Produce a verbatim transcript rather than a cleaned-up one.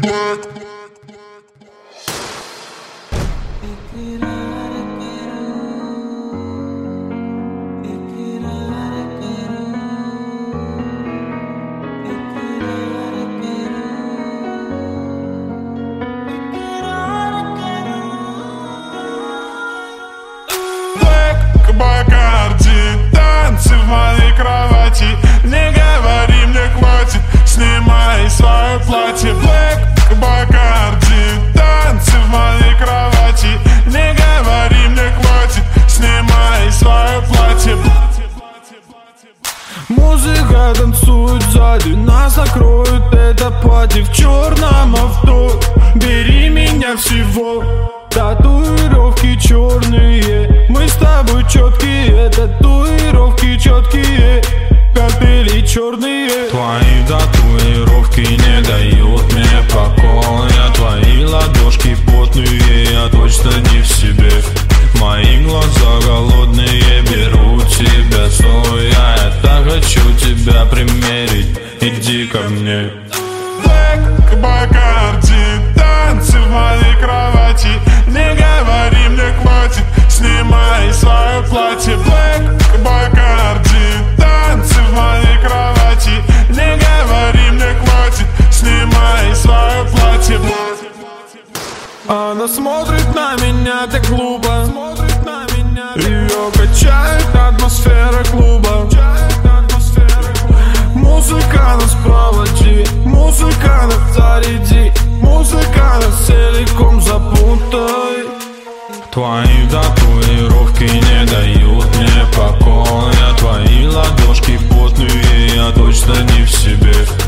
black. Бакарди, танцы в моей кровати. Не говори, мне хватит, снимай свое платье. Блэк, Бакарди, танцы в моей кровати. Не говори, мне хватит, снимай свое платье. Музыка танцует сзади, нас накроет это платье в черном авто. Бери меня всего, татуировки черные. Мы с тобой четкие, татуировки четкие, капели черные. Твои татуировки не дают мне покоя. Твои ладошки потные, я точно не в себе. Мои глаза голодные, беру тебя стоя. Я так хочу тебя примерить, иди ко мне. Блэк, Бакарди, танцы в моей кровати. Не говори, мне хватит, снимай свое платье. Блэк, Бакарди, танцы в моей кровати. Не говори, мне хватит, снимай свое платье. Она смотрит на меня так глупо, ее качает атмосфера клуба. Музыка нас проводи, музыка нас заряди, музыка нас целиком запутай. Твои татуировки не дают мне покоя. Твои ладошки потные, я точно не в себе.